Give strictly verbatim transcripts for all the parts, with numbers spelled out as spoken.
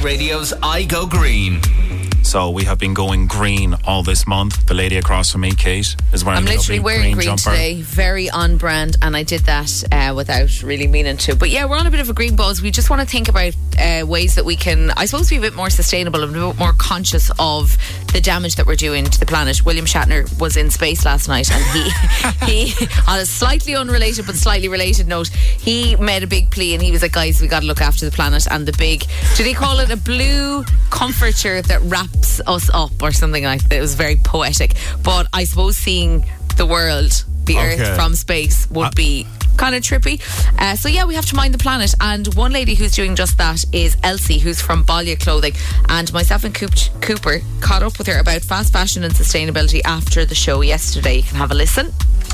iRadio's I Go Green. So we have been going green all this month. The lady across from me, Kate, is wearing I'm a literally lovely wearing green, green jumper. today, very on brand, and I did that uh, without really meaning to. But yeah, we're on a bit of a green buzz. We just want to think about uh, ways that we can, I suppose, be a bit more sustainable and a bit more conscious of the damage that we're doing to the planet. William Shatner was in space last night, and he, he on a slightly unrelated but slightly related note, he made a big plea, and he was like, guys, we got to look after the planet. And the big, did he call it a blue comforter that wraps us up or something like that? It was very poetic. But I suppose seeing the world, the Okay. Earth from space would Uh, be kind of trippy. Uh, so yeah, we have to mind the planet, and one lady who's doing just that is Elsie, who's from Balya Clothing, and myself and Coop- Cooper caught up with her about fast fashion and sustainability after the show yesterday. You can have a listen.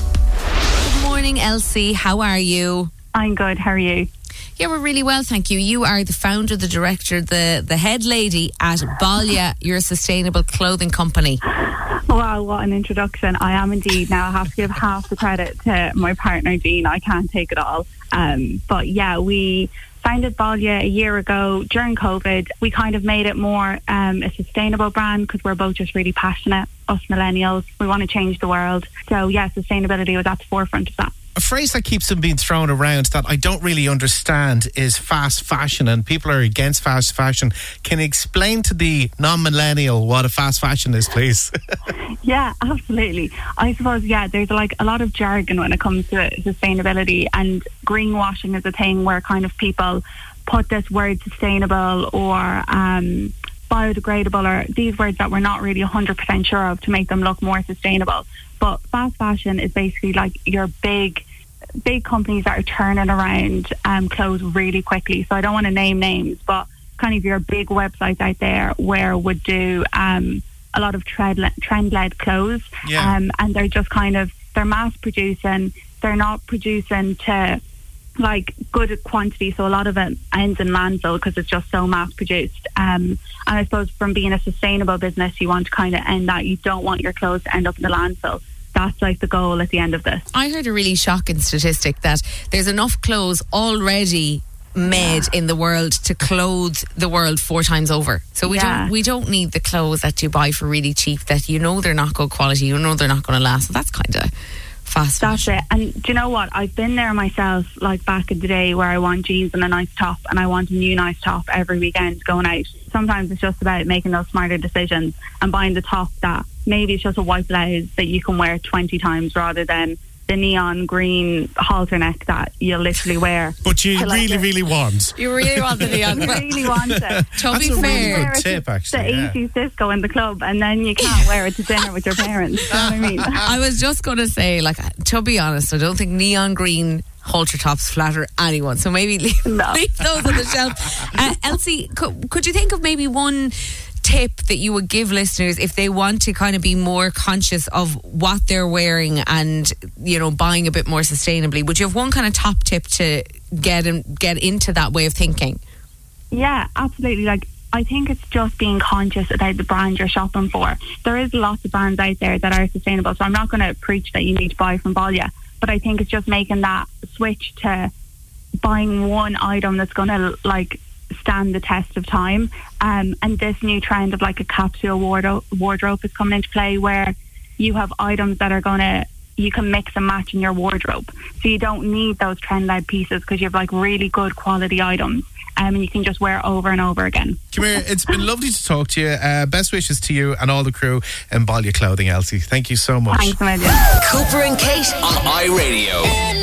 Good morning, Elsie. How are you? I'm good. How are you? Yeah, we're really well, thank you. You are the founder, the director, the, the head lady at Balya, your sustainable clothing company. Wow, what an introduction. I am indeed. Now I have to give half the credit to my partner, Jean. I can't take it all. Um, but yeah, we founded Balya a year ago during COVID. We kind of made it more um, a sustainable brand because we're both just really passionate, us millennials. We want to change the world. So yeah, sustainability was at the forefront of that. A phrase that keeps on being thrown around that I don't really understand is fast fashion, and people are against fast fashion. Can you explain to the non-millennial what a fast fashion is, please? Yeah, absolutely. I suppose, yeah, there's like a lot of jargon when it comes to sustainability, and greenwashing is a thing where kind of people put this word sustainable or um, biodegradable or these words that we're not really one hundred percent sure of to make them look more sustainable. But fast fashion is basically like your big big companies that are turning around um, clothes really quickly. So I don't want to name names, but kind of your big websites out there where would do um, a lot of trend trend-led clothes. Yeah. Um, and they're just kind of, they're mass producing. They're not producing to like good quantity. So a lot of it ends in landfill because it's just so mass produced. Um, and I suppose from being a sustainable business, you want to kind of end that. You don't want your clothes to end up in the landfill. That's like the goal at the end of this. I heard a really shocking statistic that there's enough clothes already made yeah. in the world to clothe the world four times over. So we yeah. don't we don't need the clothes that you buy for really cheap that you know they're not good quality, you know they're not going to last. So that's kind of fast That's fashion. it. And do you know what? I've been there myself, like back in the day where I want jeans and a nice top, and I want a new nice top every weekend going out. Sometimes it's just about making those smarter decisions and buying the top that maybe it's just a white blouse that you can wear twenty times rather than the neon green halter neck that you literally wear. But you like really, it. really want. You really want the neon. You really want it. To That's be a really fair, good tip, actually. The yeah. eighties disco in the club, and then you can't wear it to dinner with your parents. You know what I mean? I was just going to say, like, to be honest, I don't think neon green halter tops flatter anyone. So maybe leave, No. leave those on the shelf. Uh, Elsie, could, could you think of maybe one tip that you would give listeners if they want to kind of be more conscious of what they're wearing and, you know, buying a bit more sustainably? Would you have one kind of top tip to get in, get into that way of thinking? Yeah, absolutely. Like, I think it's just being conscious about the brand you're shopping for. There is lots of brands out there that are sustainable, so I'm not going to preach that you need to buy from Balya, but I think it's just making that switch to buying one item that's going to like stand the test of time. Um, and this new trend of like a capsule wardrobe, wardrobe is coming into play, where you have items that are going to, you can mix and match in your wardrobe. So you don't need those trend-led pieces because you have like really good quality items. Um, and you can just wear over and over again. Come here, it's been lovely to talk to you. Uh, best wishes to you and all the crew in Balya Clothing, Elsie. Thank you so much. Thanks a million. Cooper and Kate on iRadio.